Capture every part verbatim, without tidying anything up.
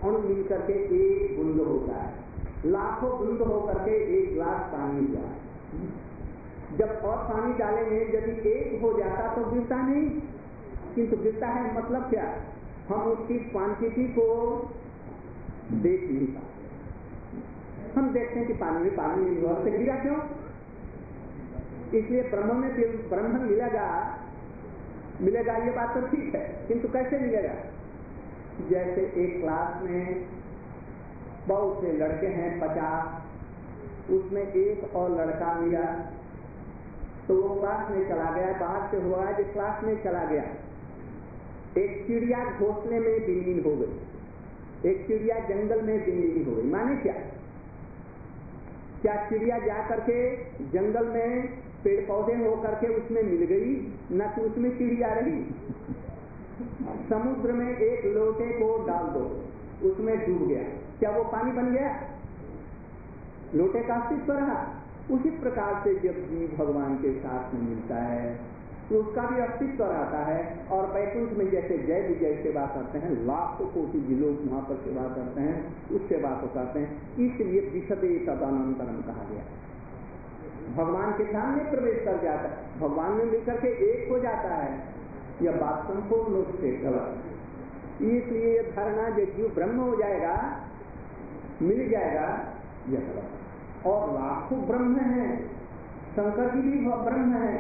अणु मिल करके एक बूंद होता है, लाखों बूंद होकर के एक गिलास पानी हुआ। जब और पानी डालेंगे यदि एक हो जाता तो गिरता नहीं, किंतु गिरता है मतलब क्या, हम उसकी क्वांटिटी को देख नहीं पाते। हम देखते हैं कि पानी में पानी नहीं हुआ, तो गिरा क्यों? इसलिए ब्रह्म में ब्रह्म मिलेगा मिलेगा ये बात तो ठीक है, किंतु कैसे मिलेगा? जैसे एक क्लास में बहुत से लड़के हैं पचास, उसमें एक और लड़का मिला तो वो क्लास में चला गया, बाहर से हुआ जो क्लास में चला गया। एक चिड़िया घोंसले में विलीन हो गई, एक चिड़िया जंगल में विलीन हो गई। माने क्या? क्या चिड़िया जा करके जंगल में पेड़ पौधे होकर के उसमें मिल गई, न कि उसमें चिड़िया रही? समुद्र में एक लोटे को डाल दो, उसमें डूब गया, क्या वो पानी बन गया? लोटे का अस्तित्व रहा। उसी प्रकार से जब जीव भगवान के साथ में मिलता है तो उसका भी अस्तित्व रहता है। और वैकुंठ में जैसे जय विजय सेवा करते हैं, लाखों कोटि लोग वहां पर सेवा करते हैं, उस सेवा को करते हैं, इसलिए विशदे तदनंतरम कहा गया। भगवान के सामने प्रवेश कर जाता है, भगवान में मिलकर के एक हो जाता है। यह बात संपूर्ण रूप से गलत। इसलिए धारणा जो जीव ब्रह्म हो जाएगा, मिल जाएगा, यह गलत। और लाखों ब्रह्म हैं, शंकर जी भी ब्रह्म है,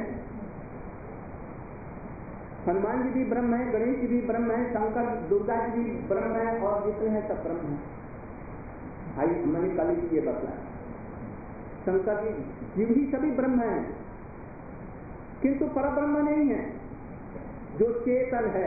हनुमान जी भी ब्रह्म है, गणेश जी भी ब्रह्म है, शंकर दुर्गा जी भी ब्रह्म है, और जितने हैं सब ब्रह्म है। भाई मैंने कल ही ये बतलाया, शंकर जी जीव ही सभी ब्रह्म है, किंतु परब्रह्म नहीं है। जो चेतन है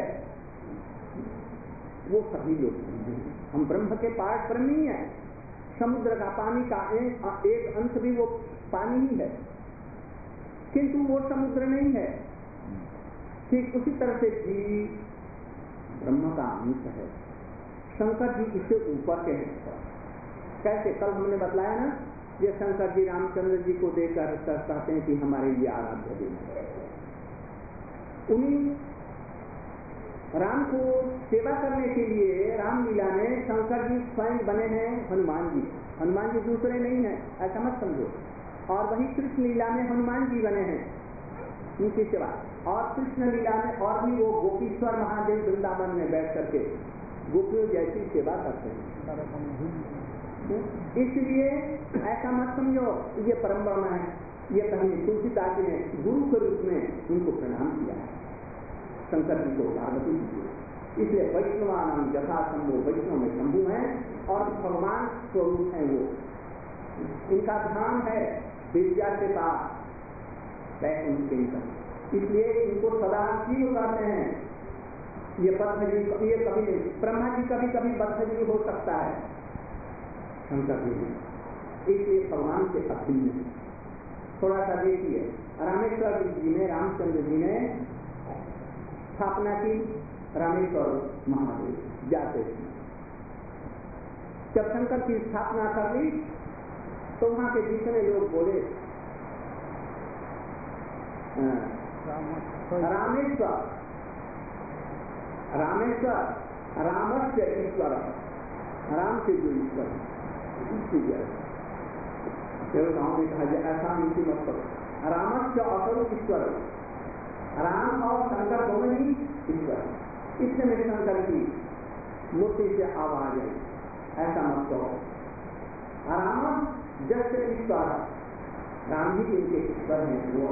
वो सभी लोग, हम ब्रह्म के पार्ट ब्रह्म ही है। समुद्र का पानी का एक, एक अंश भी वो पानी ही है, किंतु वो समुद्र नहीं है। ठीक उसी तरह से जीव ब्रह्म का अंश है, शंकर जी इससे ऊपर के हैं। कैसे? कल हमने बतलाया ना, ये शंकर जी रामचंद्र जी को देकर कहते हैं कि हमारे लिए आराध्य देव है। उन्हीं राम को सेवा करने के लिए रामलीला में शंकर जी स्वयं बने हैं हनुमान जी। हनुमान जी दूसरे नहीं है, ऐसा मत समझो। और वही कृष्ण लीला में हनुमान जी बने हैं उनकी सेवा। और कृष्ण लीला में और भी वो गोपीश्वर महादेव वृंदावन में बैठ करके गोपियों जैसी सेवा करते हैं। इसलिए ऐसा मत समझो ये परम ब्रह्म है। ये कहीं तुलसीदास जी ने गुरु के रूप में उनको प्रणाम किया है, शंकर जी को पार्वती जी को। इसलिए वैष्णवानाम जथा शंभु, वैष्णव में शंभु है और भगवान स्वरूप है वो। इनका धाम है विद्या के पास वैकुंठ के निकट, इसलिए इनको सदा जीव कहते हैं। ये बद्ध जी कभी ये कभी नहीं, ब्रह्मा जी कभी कभी बद्ध जी हो सकता है, शंकर जी नहीं। इसलिए भगवान से अभिन्न है। थोड़ा सा देखिए, रामेश्वर जी ने, रामचंद्र जी ने स्थापना की रामेश्वर महादेव जाते थे। जब शंकर की स्थापना कर दी तो वहां के जितने लोग बोले रामेश्वर रामेश्वर रामस्य ईश्वर, राम से जो ईश्वर गाँव में कहा जाए ऐसा नीति मत करो, रामस्य असर ईश्वर, राम और शंकर दोनों ही ईश्वर। इससे मेरे शंकर की मूर्ति से आवाज है, ऐसा मत कहो। राम जैसे ईश्वर, राम ही इनके ईश्वर हैं वो।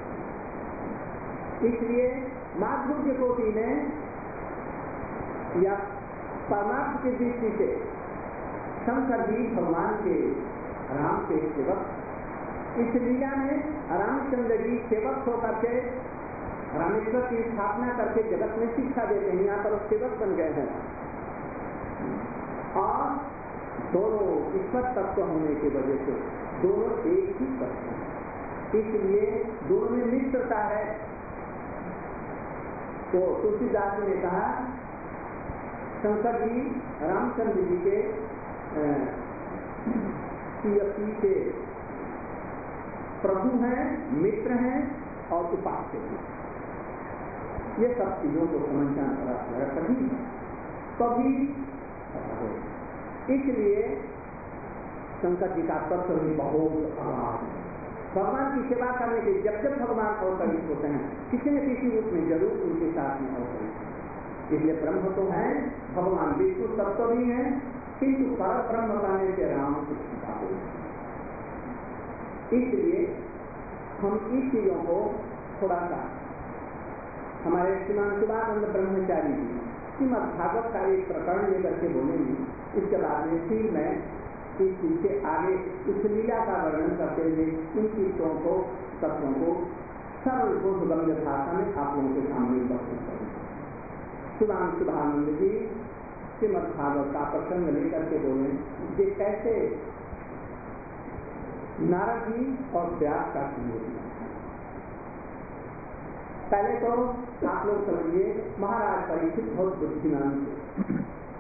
इसलिए माधुर्य कोटि में या परमार्थ की दृष्टि से शंकर जी भगवान के राम के सेवक। इस लीला में रामचंद्र जी सेवक होकर के रामेश्वर की स्थापना करके जगत में शिक्षा देते हैं। यहाँ पर सेवक बन गए हैं और दोनों ईश्वर तत्व होने की वजह से दोनों एक ही तत्व हैं, इसलिए दोनों में मित्रता है। तो तुलसीदास ने कहा शंकर जी रामचंद्र जी के के प्रभु हैं, मित्र हैं और उपास्य हैं। ये सब चीजों को समझना बड़ा कठिन है। कभी इसलिए शंकर जी का तत्व भी बहुत भगवान की सेवा करने के जब जब भगवान अवतरित होते हैं किसी न किसी रूप में जरूर उनके साथ में अवतरित। इसलिए ब्रह्म तो है, भगवान विष्णु तत्व भी है, किंतु पर ब्रह्म कहने से राम कृष्ण का हो। इसलिए हम इस चीजों को थोड़ा सा हमारे श्रीमान शिवानंद ब्रह्मचारी जी श्रीमद् भागवत का एक प्रकरण लेकर के बोलेंगे, इसके बाद में फिर मैं इस चीज से आगे उस लीला का वर्णन करते हुए इन चीजों को तत्वों को सरल बोधगम्य भाषा में आप लोगों के सामने प्रस्तुत करेंगे। शिवान शिवानंद जी श्रीमद् भागवत का प्रसंग लेकर के बोले कि कैसे नारद जी और व्यास का संयोग। पहले तो आप लोग समझिए महाराज परीक्षित बहुत बुद्धिमान थे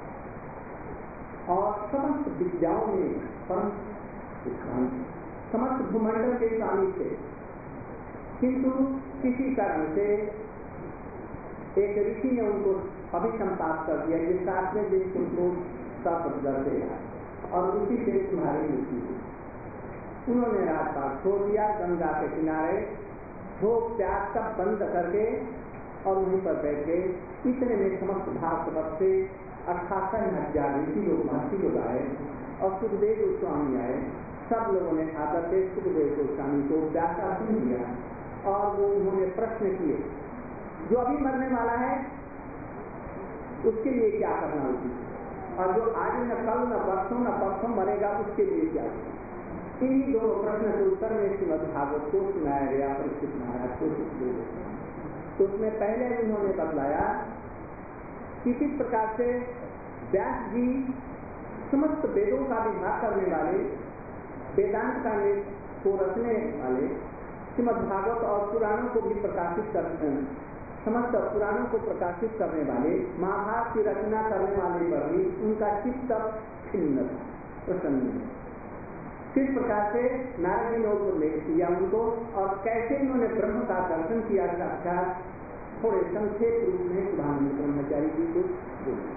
और समस्त विद्याओं में परम विद्वान, समस्त भूमंडल के स्वामी थे, किंतु किसी कारण से एक ऋषि ने उनको अभिसंपात कर दिया कि साथ में जिस तुमको सब करते और उसी से तुम्हारी मृत्यु हुई। उन्होंने राजपाट छोड़ दिया, गंगा के किनारे भोग प्यास सब बंद करके और वहीं पर बैठ गए। इतने में समस्त भारत से अट्ठावन हजार ऋषि लोग महर्षि लोग आए और सुखदेव गोस्वामी आए। सब लोगों ने आदर से सुखदेव गोस्वामी को व्याख्यान दिया और वो उन्होंने प्रश्न किए, जो अभी मरने वाला है उसके लिए क्या करना उचित, और जो आज न कल न परसों न परसों मरेगा उसके लिए क्या। इन्हीं दोनों प्रश्न के उत्तर में श्रीमद् भागवत को सुनाया गया परीक्षित महाराज को सुखदेव। तो उसमें पहले उन्होंने बतलाया कि किस प्रकार से व्यास जी समस्त वेदों का विभाग करने वाले, वेदांत का को रचने वाले, श्रीमद् भागवत और पुराणों को भी प्रकाशित करते हैं, समस्त पुराणों को प्रकाशित करने वाले, महाभारत की रचना करने वाले पर भी उनका चित्त खिन्न प्रसन्न। किस प्रकार से नारद जी ने उल्लेख किया उनको और कैसे उन्होंने ब्रह्म का दर्शन किया साक्षात, थोड़े संक्षेप रूप में सुधानंद ब्रह्मचारी जी को बोले।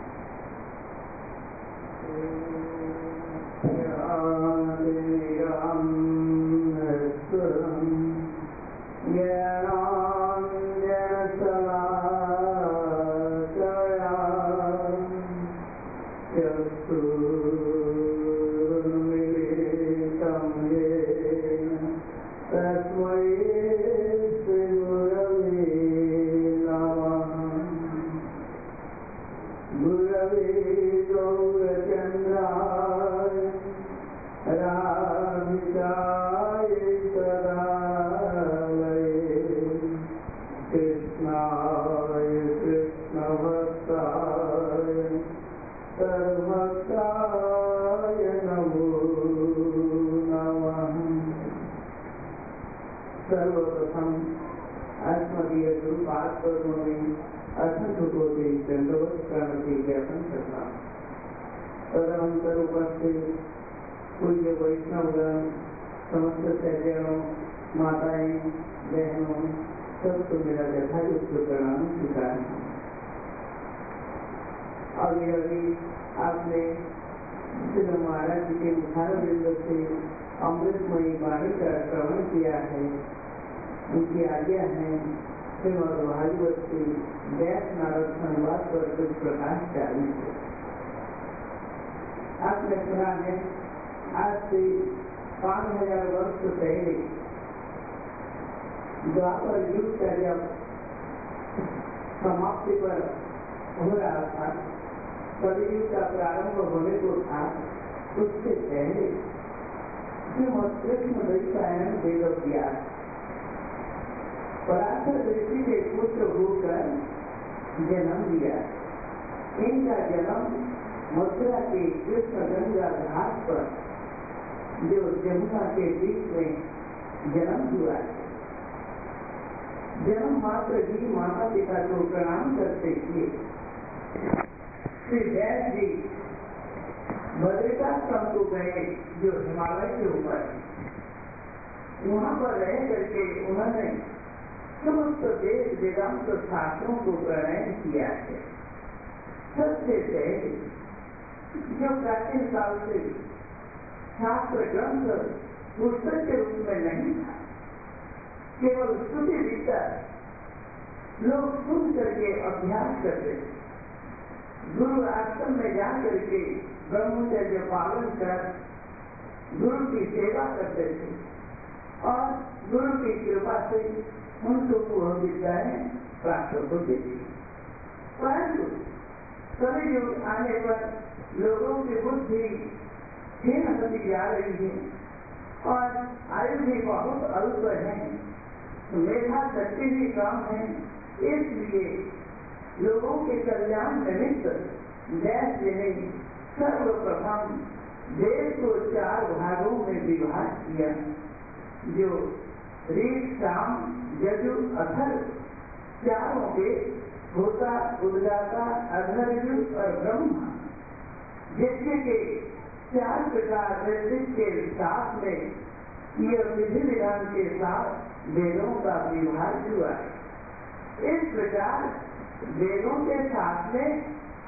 सर्वप्रथम आत्मदीय गुरुपाद में असंख्य कोटि दंडवत करण की ज्ञापन करना। तदनंतर उपस्थित पूज्य वैष्णवगण, समस्त सज्जनों, माताएं, बहनों, सबको मेरा यथायुक्त प्रणाम स्वीकार। अभी अभी आपने श्री महाराज जी के मुखार बिंदु से अमृतमयी वाणी का श्रवण किया है। उनकी आज्ञा है श्रीमद् भागवत के व्यास नारद संवाद पर कुछ प्रकाश डालने को। आपने सुना है आज से पांच हजार वर्ष पहले द्वापर युग का जब समाप्ति पर हो रहा था, कलियुग का प्रारंभ होने को था, उससे पहले श्रीमद् कृष्ण द्वैपायन वेद व्यास पराशर ऋषि के पुत्र होकर जन्म लिया। इनका जन्म मथुरा के कृष्ण गंगा घाट पर, जो जमुना के बीच में जन्म हुआ है। जन्म मात्र ही माता पिता को प्रणाम करते किए श्री व्यास जी बद्रिकाश्रम को गए, जो हिमालय के ऊपर है। वहां पर रह करके उन्होंने समस्त वेद वेदांत शास्त्रों को प्रणयन किया है। सबसे पहले जो प्राचीन काल से शास्त्र ग्रंथ पुस्तक के रूप में नहीं था, केवल स्तुति विद्या लोग सुन करके अभ्यास करते थे। गुरु आश्रम में जा करके ब्रह्मचर्य पालन कर गुरु की सेवा करते थे और गुरु की कृपा से उनको वह विद्याएं प्राप्त होती थी। परंतु कभी युग आने पर लोगों की बुद्धि क्षीण होती जा रही है और आयु भी बहुत अल्प है, मेधा शक्ति भी कम है। इसलिए लोगों के कल्याण निमित्त जैसे ने सर्वप्रथम देश को चार भागों में विभाग किया, जो ऋग, साम, यजु, अथर्व चारों के होता, उद्गाता, अधर्व और ब्रह्मा, जिसके के चार प्रकार के साथ में यह विधि विधान के साथ वेदों का विभाग हुआ है। इस प्रकार वेदों के साथ में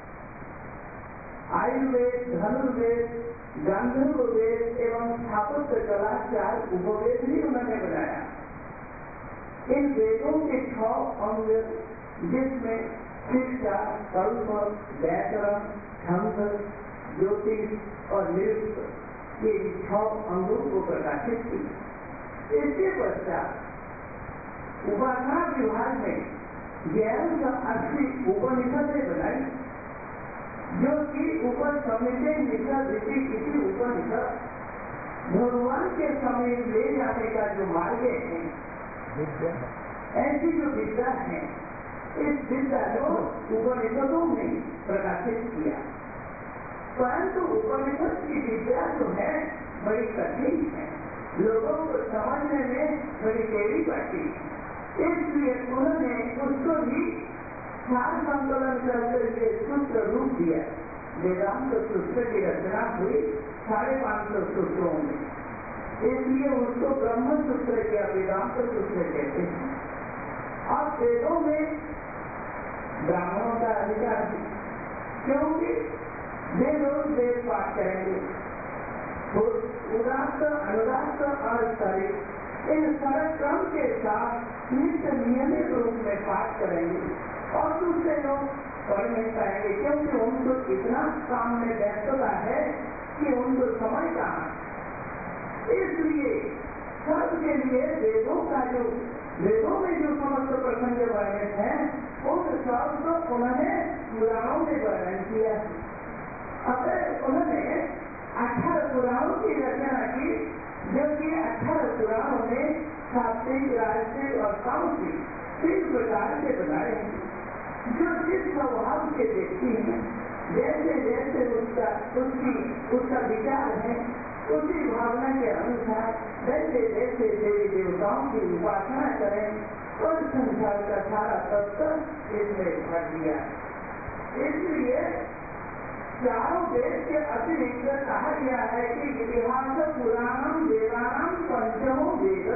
आयुर्वेद, धनुर्वेद, गांधर्व वेद एवं स्थापत्य कला चार उपवेद भी उन्होंने बनाया। इन वेदों के छह अंग, जिसमें शिक्षा, कल्प, व्याकरण, छंद, ज्योतिष और निरुक्त ये छह अंगों को प्रकाशित किया। इसके पश्चात उपासना विभाग में ग्यारह सौ अस्सी उपनिषदें बनाई, जो कि ऊपर समिति निषद ऋषि किसी उपनिषद भगवान के समय ले जाने का जो मार्ग है, ऐसी जो विद्या है, इस विद्या को उपनिषदों में प्रकाशित किया। परंतु उपनिषद की विद्या जो है बड़ी कठिन है, लोगों को समझने में बड़ी देरी पड़ती है। इसलिए उन्होंने उसको भी सार संकलन करके सूत्र रूप दिया। वेदांत सूत्र की रचना हुई साढ़े पांच सौ सूत्रों में, इसलिए उसको ब्रह्म सूत्र या वेदांत सूत्र कहते हैं। अब वेदों में ब्राह्मणों का अधिकार है, क्योंकि वे लोग वेद पाठ करेंगे, उदास्त, अनुदास्त और शरीर इन सारे क्रम के साथ नित्य नियमित रूप में पाठ करेंगे और दूसरे लोग पढ़ नहीं पाएंगे, क्योंकि उनको इतना काम में व्यस्तता है कि उनको समय कहाँ। इसलिए सबके लिए वेदों का जो वेदों में जो समस्त प्रसंग वर्णित है, उन सब को उन्होंने पुराणों में वर्णन किया। अगर उन्होंने अठारह पुराणों की रचना की, जो कि अठारह पुराणों में सात्विक, राजसिक और तामसिक तीन प्रकार के बनाए हैं, जो जिस स्वभाव के व्यक्ति हैं, जैसे जैसे उसका उसकी उसका विचार है, उसी भावना के अनुसार जैसे जैसे देवी देवताओं की उपासना करें और संसार का सारा तत्व इसमें भर दिया। इसलिए चारों वेद के अतिरिक्त कहा गया है कि इतिहास पुराणम वेदानाम पंचमो वेद।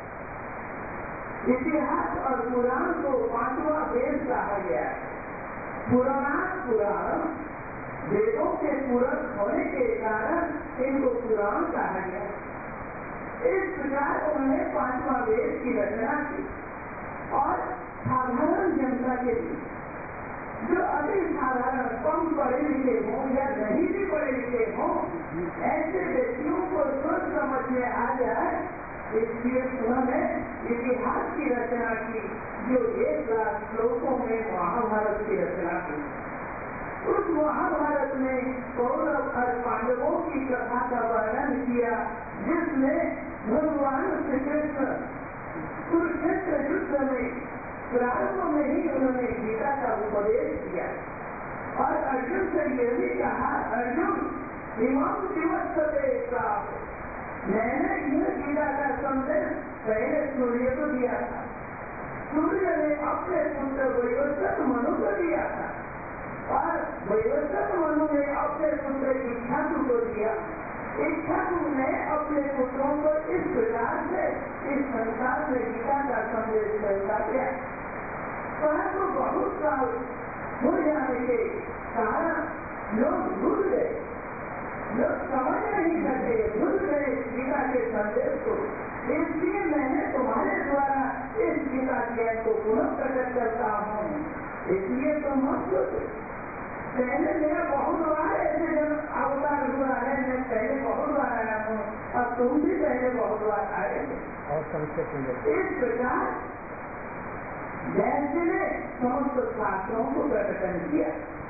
इतिहास और पुराण को पांचवा वेद कहा गया है। पुराणात पुराण, वेदों के पूरक होने के कारण इनको पुराण कहा गया। इस प्रकार उन्होंने पांचवा वेद की रचना की और साधारण जनता के लिए, जो अति साधारण कम पढ़े लिखे हों या नहीं भी पढ़े लिखे हों, ऐसे व्यक्तियों को सोच समझ में आ जाए, इसलिए उन्होंने इतिहास की रचना की, जो एक लाख श्लोकों में महाभारत की रचना की। उस महाभारत में कौरव और पांडवों की कथा का वर्णन किया, जिसमें भगवान श्री कृष्ण कुरुक्षेत्र युद्ध में प्रारंभ में ही उन्होंने गीता का उपदेश किया और अर्जुन से यह भी कहा, अर्जुन इमाम दिवस का मैंने यह गीता का संदेश पहले सूर्य को दिया था। सूर्य ने अपने पुत्र वैवस्वत मनु को दिया था और वैवस्वत मनु ने अपने पुत्र इच्छाकु को दिया। इच्छाकु ने अपने पुत्रों को इस प्रकार से इस संसार में गीता का संदेश फैला दिया। परंतु बहुत साल हो जाने के कारण लोग भूल गए, लोग समझ नहीं सके, भूल गए गीता के संदेश को। इसलिए मैंने तुम्हारे द्वारा इस गीता ज्ञान को पुनः प्रकट करता हूँ। इसलिए तुम मत सोचो, पहले मेरा बहुत बार ऐसे जब अवतार हुआ है, मैं पहले बहुत बार आया हूँ और तुम भी पहले बहुत बार आए और संक्षेप इस प्रकार जैसे ने समस्त शास्त्रों को प्रकटन किया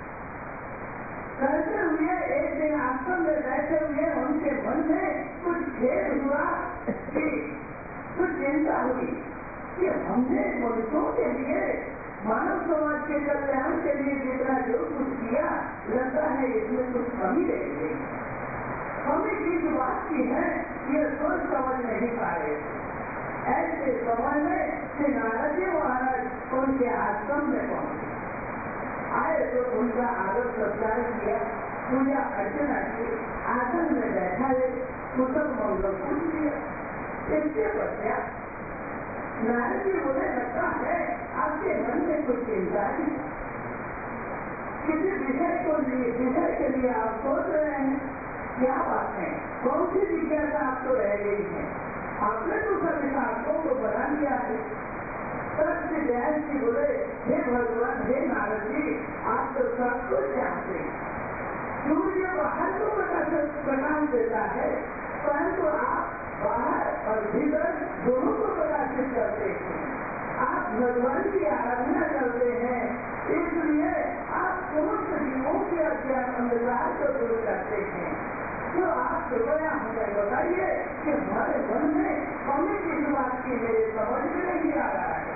करते हुए एक दिन आश्रम में बैठे हुए उनके मन में कुछ खेद हुआ कि कुछ चिंता हुई कि हमने मनुष्यों के लिए मानव समाज के कल्याण के लिए जितना जो कुछ किया, लगता है इसमें कुछ कमी रह गई। कमी किस बात की है ये सोच समझ नहीं पा रहे। ऐसे समय में श्री नारद जी महाराज उनके आश्रम में पहुंचे। आए तो उनका आदर सत्कार किया, पूजा अर्चना की, आसन में बैठा ले, कुशल मंगल पूछ दिया। इसके पश्चात नारद जी बोले, लगता है आपके मन में कुछ चिंता है, किसी विषय को लिए विषय के लिए आप सोच रहे हैं। क्या बात है, कौन सी जिज्ञासा आपको रह गई है? आपने तो सभी शास्त्रों को बना लिया है। सत्य व्यास जी बोले, हे भगवान, हे नारद जी, आप तो सब कुछ जानते हैं। सूर्य बाहर को प्रकाश देता है, परंतु आप बाहर और भीतर दोनों को प्रकाशित करते हैं। आप भगवान की आराधना करते हैं, इसलिए आप समस्त जीवों के अज्ञान अंधकार को दूर करते हैं। तो आप कृपया हमें बताइए कि हमारे मन में कमी किस बात की मेरे समझ में नहीं आ रहा है।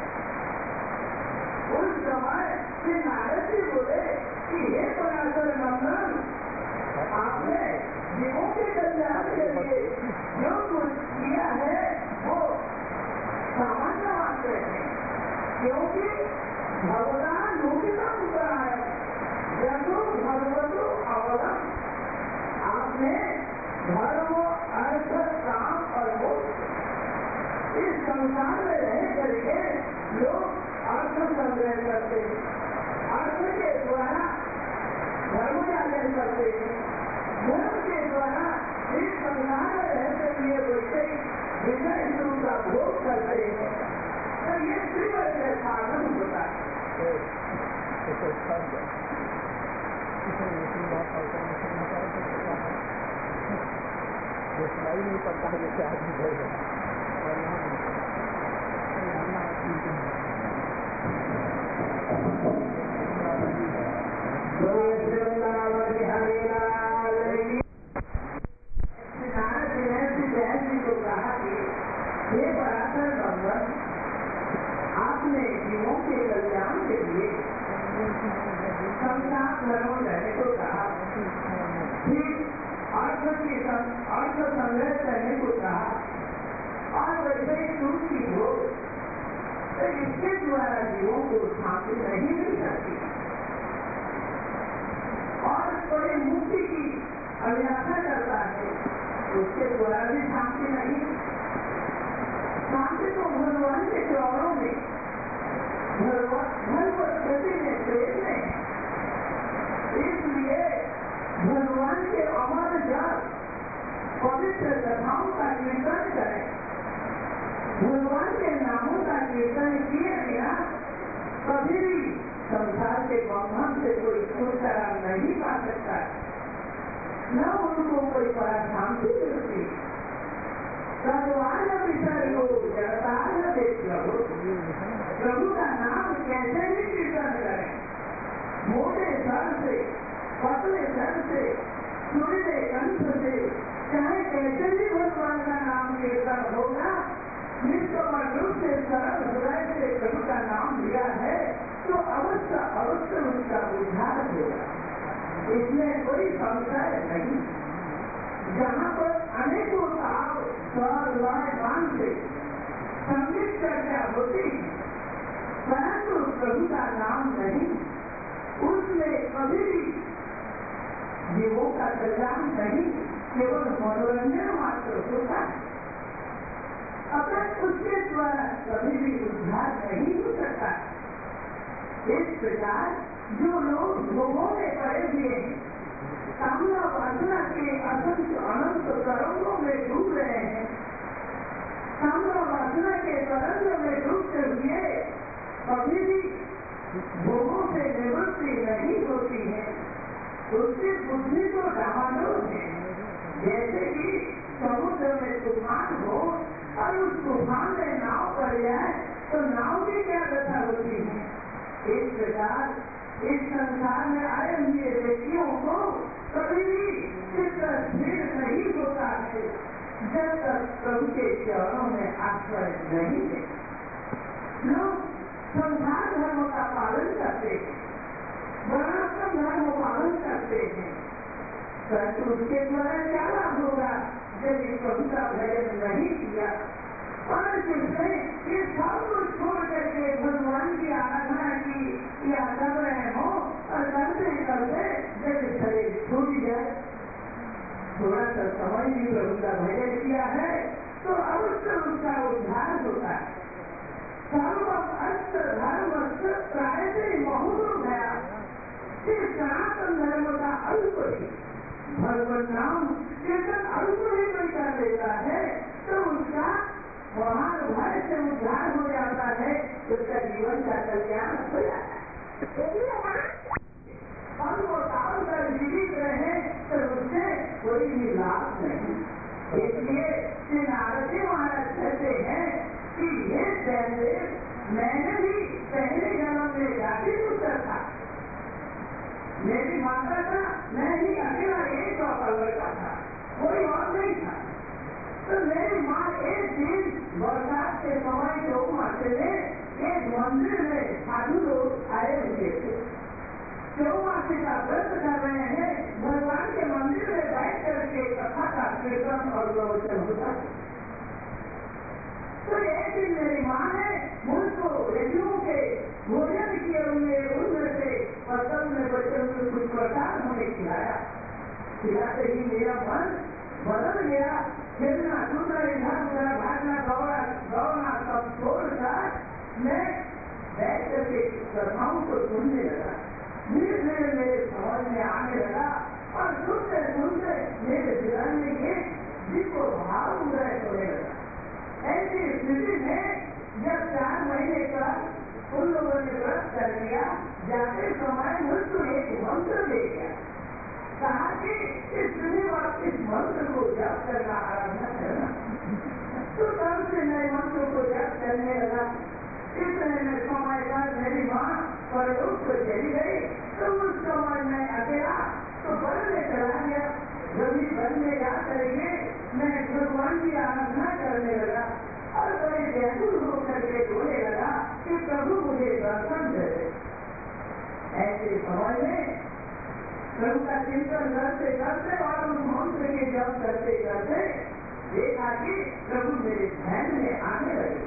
उस समय श्री नारद जी बोले कि हे पराशर नंदन, आपने जीवों के कल्याण के लिए जो कुछ किया है वो सामान्य मानते हैं, क्योंकि भगवान मुक्तिका है, जसो भगवतो अवलम। आपने धर्म, अर्थ, काम और मोक्ष, इस संसार में रह करके लोग अर्थ संग्रह करते हैं, अर्थ के द्वारा धर्म जागरण करते हैं, धर्म के द्वारा इस संसार में रहते हुए वैसे विषय सुख का भोग करते हैं। तो ये त्रिवर्ण के साधन होता है। सुनाई नहीं पड़ता है जैसे आदमी बोल रहा आपने जीवों के कल्याण के लिए संसार धर्म रहने को कहा, फिर अर्थ की अर्थ संग्रह करने को कहा, और वैसे ही सुख की हो, तो इसके द्वारा जीवों को शांति नहीं मिल सकती और कोई मुक्ति की अभिलाषा करता है, उसके द्वारा भी शांति नहीं। शांति तो भगवान के चरणों में, भगवत गति में, प्रेम में। इसलिए भगवान के अमर जप, पवित्र कथाओं का कीर्तन करें, भगवान के नामों का कीर्तन किए बिना कभी भी संसार के बंधन से कोई छुटकारा नहीं पा सकता, न उनको कोई बड़ा शांति मिलती। भगवान विषय को जड़ता न देख प्रभु, प्रभु का नाम कैसे भी कीर्तन करें, मोटे सर से, पतले सर से, सुरीले कंठ से, चाहे कैसे भी भगवान का नाम कीर्तन होगा, निष्कपट रूप से सरल हृदय से प्रभु का नाम लिया है तो अवश्य अवश्य उसका उद्धार होगा, इसमें कोई संशय नहीं। जहाँ पर अनेकों साल स्वर लय मान से संगीत चर्चा होती, परंतु प्रभु का नाम नहीं, उसमें कभी भी जीवों का कल्याण नहीं, केवल मनोरंजन मात्र होता है। अतः उसके द्वारा कभी भी उद्धार नहीं हो सकता। इस प्रकार जो लोग भोगों में पड़े हुए हैं, असंख्य अनंत तरंगों में डूब रहे हैं। कामना वासना के तरंग में डूबते हुए कभी भी भोगों से निवृत्ति नहीं होती है। उसकी बुद्धि तो डामाडोल है। जैसे कि समुद्र में तूफान हो और उस तूफान में नाव पड़ जाए तो नाव की क्या दशा होती है। इस प्रकार इस संसार में आए हुए व्यक्तियों को कभी भी चित्त स्थिर नहीं होता है जब तक प्रभु के चरणों में आश्रय नहीं है। लोग संसार धर्म का पालन करते हैं, वर्णाश्रम धर्म पालन करते हैं, परंतु उसके द्वारा क्या लाभ होगा जब इस प्रभु का भजन नहीं किया। और जिसने ये सब कुछ छोड़ करके भगवान की आराधना की या कर रहे हो और करते करते जब शरीर छूट जाए, थोड़ा सा समय भी प्रभु का भजन किया है तो अवश्य उसका उद्धार होता है। सर्व अर्थ धर्म प्राय से बहुत गया। इस सनातन धर्म का अल्प ही भगवान नाम कीर्तन अल्प ही कोई कर लेता है तो उसका महान भय से उद्धार हो जाता है, उसका जीवन का कल्याण हो जाता है। हम वो काल कर जीवित रहे तो उससे कोई भी लाभ नहीं। इसलिए श्री नारद जी महाराज कहते हैं कि ये पहले मैंने भी पहले जन्म में जाति पुत्र था। मेरी माता था, मैं ही अकेला एक और लड़का था, कोई और नहीं था। तो मेरी माँ एक दिन बरसात के समय जो माते में एक मंदिर में साधु लोग आए हुए थे। चौमासी का व्रत कर रहे हैं, भगवान के मंदिर में बैठ करके कथा का कीर्तन और प्रवचन होता है। तो एक दिन मेरी माँ ने मुझको यज्ञों के भोजन किए हुए उनमें से फसल में बचे हुए कुछ प्रसाद हमें खिलाया। खिलाते ही मेरा मन बदल गया। खेलना कूदना इधर उधर भागना दौड़ा दौड़ना सब छोड़कर मैं बैठ करके कथाओं को सुनने लगा। धीरे धीरे मेरे समझ में आने लगा और सुनते सुनते मेरे दिल में ये जिसको भाव उदय होने लगा। ऐसी स्थिति में जब चार महीने का उन लोगों ने व्रत कर लिया, जाते समय मुझको एक मंत्र दे गया। कहा कि इस इस मंत्र को जप करना, आराधना करना। तो तब से मैं मंत्र को जप करने लगा। इतने में समय पर मेरी माँ परलोक को चली गई तो उस समय मैं अकेला तो वन में चला गया। जब वन में जा करके मैं भगवान की आराधना करने लगा और बड़े व्याकुल होकर के बोलने लगा कि प्रभु मुझे दर्शन दे। ऐसे समय में प्रभु का चिंतन करते करते और उस मंत्र के जप करते करते देखा कि प्रभु मेरे ध्यान में आने लगे।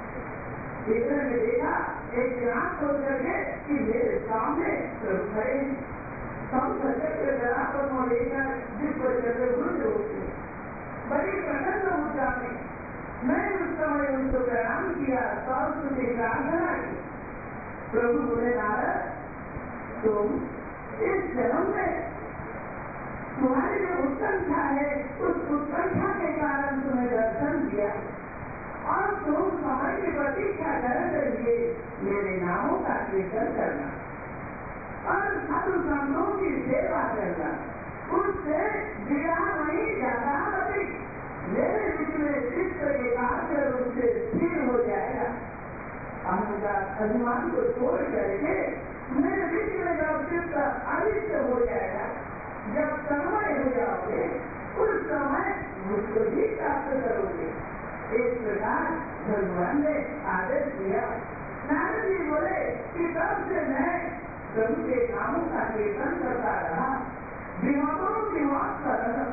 इधर में देखा एक ग्राम खोल करके कि मेरे सामने प्रभु खड़े सब चक्र जरापन और लेकर जिस पर चतुर्भुज होते बड़ी प्रसन्न मुद्रा में मैं उस समय उनको प्रणाम किया, सरस्वती प्रार्थना की। प्रभु बोले नारद तुम इस जन्म में तुम्हारी जो उत्कंठा है उस उत्कंठा के कारण तुम्हें दर्शन दिया और तुम समय की प्रतीक्षा करते हुए मेरे नामों का कीर्तन करना और साधु संतों की सेवा करना, उससे विराम नहीं जाता अभी मेरे बीच में चित्त एकाग्र रूप से स्थिर हो जाएगा। अहंकार अभिमान को छोड़ करके मेरे बीच में जब चित्त अनिष्ट हो जाएगा, जब समय हो जाओगे उस समय मुझको भी प्राप्त करोगे। इस प्रकार भगवान ने आदेश दिया। नारद जी बोले कि तब से मैं प्रभु के नामों का कीर्तन करता रहा। विमोदों की मौत कर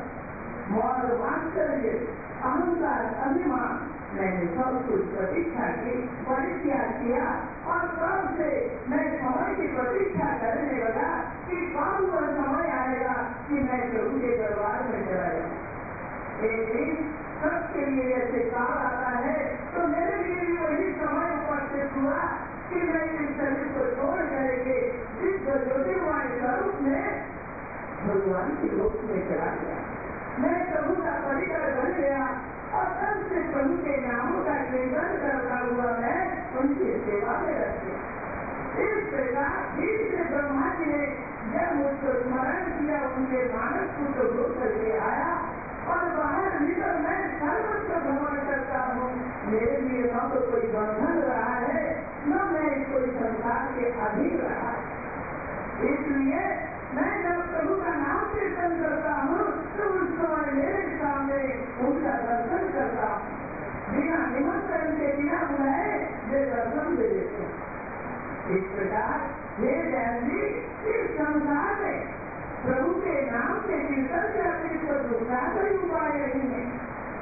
अहंकार अभिमान मैंने सब कुछ प्रतीक्षा की, परित्याग किया और तब से मैं समय की प्रतीक्षा करने लगा कि कब वह समय आएगा कि मैं प्रभु के दरबार में चला जाऊँ। एक दिन सबके लिए ऐसे काल आता है तो मेरे लिए भी वही समय उपस्थित हुआ कि मैं इस शरीर को छोड़ करके जिस ज्योतिर्मय स्वरूप में भगवान के लोक में चला गया। मैं प्रभु का परिकर बन गया और तब से प्रभु के नामों का कीर्तन करता हुआ मैं उनकी सेवा में रख गया। इस प्रकार फिर से ब्रह्मा जी ने जब मुझको स्मरण किया, उनके मानस पुत्र होकर के आया और बाहर निकल मैं सर्वत्र भ्रमण करता हूँ। मेरे लिए न तो कोई बंधन रहा है, न मैं कोई संसार के अधीन रहा है। इसलिए मैं जब प्रभु का नाम कीर्तन करता हूँ तो उस समय मेरे सामने उनका दर्शन करता हूँ। बिना निमंत्रण के, बिना बुलाए वे दर्शन दे देते हैं। इस प्रकार हे जैन जी, इस संसार में प्रभु के नाम के कीर्तन से अपने को दूसरा कोई उपाय नहीं है।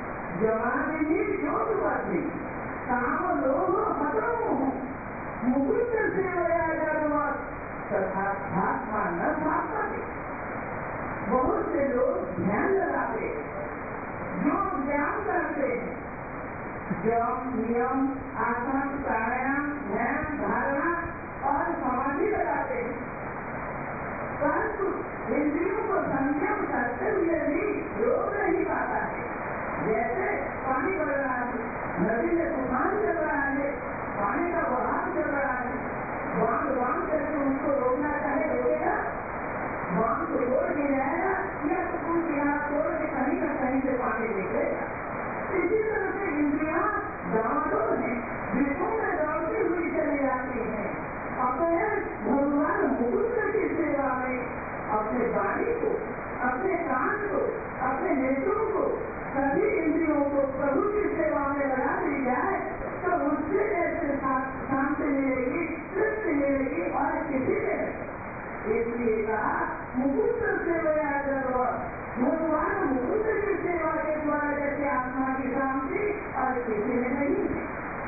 जवानी ज्योतिवादी काम लोग हतों मुकुट से तथा भाषा न भाषते। बहुत से लोग ध्यान लगाते, जो ज्ञान करते हैं, जप नियम आसन प्राणायाम ध्यान धारणा और समाधि लगाते हैं, परंतु इंद्रियों को संयम करते हुए भी रोक नहीं पाता है। जैसे पानी बढ़ रहा है, नदी में तूफान चल रहा है, पानी का बहाव चल रहा है, बांध बांध करके उसको रोकना चाहे रोकेगा, बांध को तोड़ के जाएगा या तो कुछ किनारा तोड़ के कहीं ना कहीं से पानी निकलेगा। इसी तरह से इंद्रियां डामाडोल है, विषयों में दौड़ती हुई चली जाती है। अपने भगवान मुकुट की सेवा में अपने वाणी को, अपने कान को, अपने नेत्रों को, सभी इंद्रियों को प्रभु की सेवा में लगा दी जाए तो उससे ऐसे शांति मिलेगी, तृप्ति मिलेगी और किसी में नहीं। इसलिए कहा मुकुट सेवा जरूरत, भगवान मुकुट की सेवा के द्वारा जैसे आत्मा की शांति और किसी में नहीं है।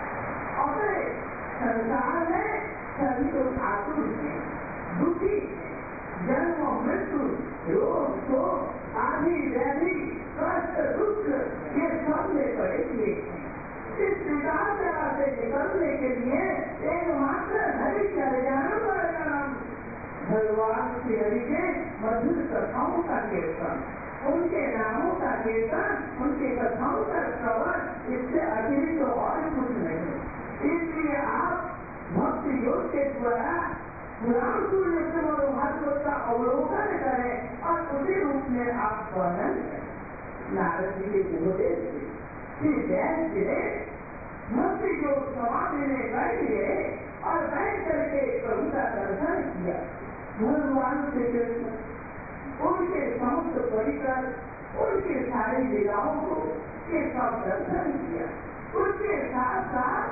और संसार में सभी लोग आतुर हैं, दुखी हैं, जन्म मृत्यु रोग शोक आदि व्याधि कष्ट दुख ये सब में पड़े हुए हैं। इस विकार जगह से निकलने के लिए एकमात्र हरि चले जाना पड़ेगा। भगवान श्री हरि के मधुर कथाओं का कीर्तन, उनके नामों का कीर्तन, उनके कथाओं का श्रवण, इससे अतिरिक्त तो और कुछ नहीं। इसलिए आप भक्ति योग के द्वारा पुराण सूर्य भागवत का अवलोकन करें और उसी रूप में आप वर्णन करें। नारद जी के उपदेश से श्री व्यास जी ने भक्ति योग समाधि में बैठ गए और बैठ करके प्रभु का दर्शन किया। भगवान श्री कृष्ण उनके समस्त परिकर, उनके सारी लीलाओं को के सब दर्शन किया। उसके साथ साथ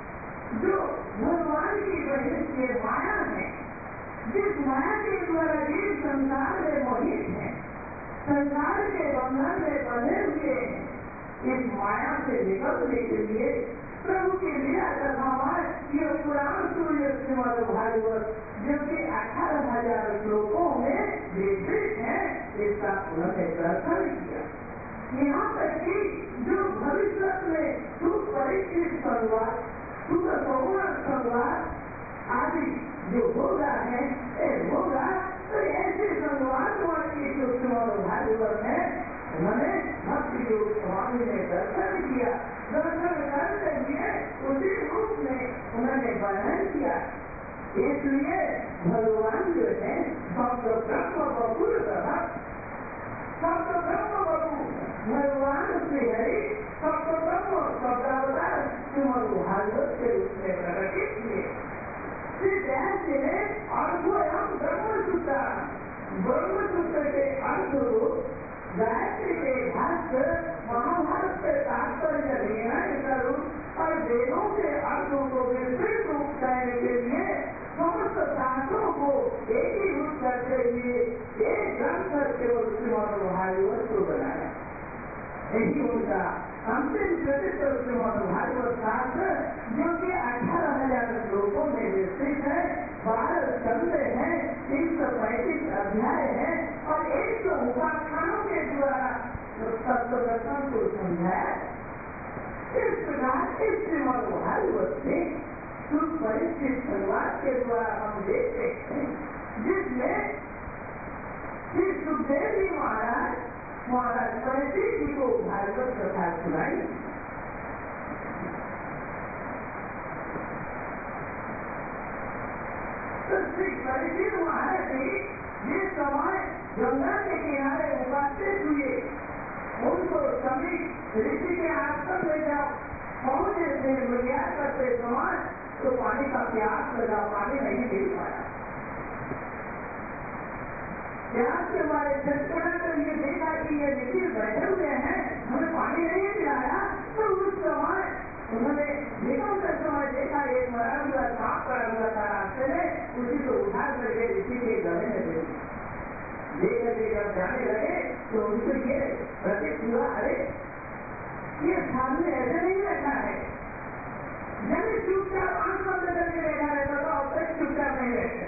जो भगवान की वजह से माया है, जिस माया के द्वारा जीव संसार में मोहित है, संसार के बंधन में बंधे हुए हैं, इस माया से निकलने के लिए प्रभु की लीला कथाएं ये पुराण सूर्य श्रीमद् भागवत जो कि अठारह हजार श्लोकों में विस्तृत है, इसका उन्होंने दर्शन किया। यहाँ तक कि जो भविष्य में सुपरिचित संवाद, सुखपूर्ण संवाद आदि जो होगा है होगा, तो ऐसे संवाद वाली जो श्रीमद् भागवत है उन्होंने भक्ति योग स्वामी ने दर्शन किया। दर्शन करते हुए उसी रूप में उन्होंने वर्णन किया। इसलिए भगवान जो है शब्द ब्रह्म बबुल रहा, शब्द ब्रह्म बबू भगवान श्री हरि शब्द ब्रह्म शब्दावतार श्रीमद् भागवत के रूप में प्रकटित हुए। श्री व्यास जी ने अर्थोयम ब्रह्मसूत्र, ब्रह्मसूत्र के अर्थ को गायत्री के भाष्य महाभारत के तात्पर्य निर्णय करूं और वेदों के अर्थों को विस्तृत रूप करने के लिए समस्त शास्त्रों को एक ही रूप करते हुए एक ग्रंथ केवल श्रीमद् भागवत को बनाया। यही उनका अंतिम प्रसिद्ध श्रीमद् भागवत शास्त्र जो कि अठारह हजार श्लोकों में विस्तृत है, बारह स्कंध है, तीन सौ पैंतीस अध्याय है और एक सौ उपाख्यानों के द्वारा तत्व दर्शन को समझाया। इस प्रकार इस श्रीमद् भागवत में सुपरिचित संवाद के द्वारा हम देखते हैं जिसमें श्री सुखदेव जी महाराज महाराज परीक्षित जी को भागवत कथा सुनाई। तो श्री परीक्षित महाराज जी जिस समय गंगा के किनारे उपस्थित हुए, उनको सभी ऋषि के आश्रम में जब पहुंचे थे प्रयास करते समय, तो पानी का प्यास लगा, पानी नहीं मिल पाया। प्यास के हमारे छटपटा कर ये देखा कि ये ऋषि बैठे हुए हैं, हमें पानी नहीं मिलाया। तो उस समय उन्होंने निकलते समय देखा एक मरा हुआ सांप पड़ा हुआ था रास्ते में, उसी को उठा करके ऋषि के गले में दे लेकर के जब जाने लगे तो उनको ये प्रतीत हुआ, अरे ये सामने ऐसे नहीं बैठा है, जब चुपचाप आंख बंद करके बैठा रहता था, अब तक चुपचाप नहीं बैठे,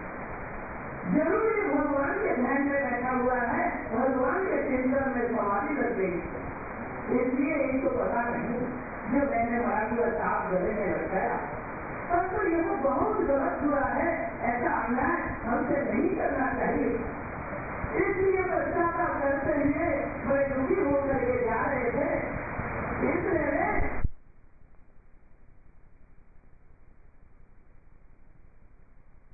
जरूरी भगवान के ध्यान में बैठा हुआ है, भगवान के चिंतन में समाधि लग गई, इसलिए इनको पता नहीं जो मैंने मरा हुआ सांप गले में रखाया। तब तो यह बहुत गलत हुआ है, ऐसा अन्याय हमसे नहीं करना चाहिए। इसलिए पश्चाताप करते हुए बड़े दुखी होकर के जा रहे थे।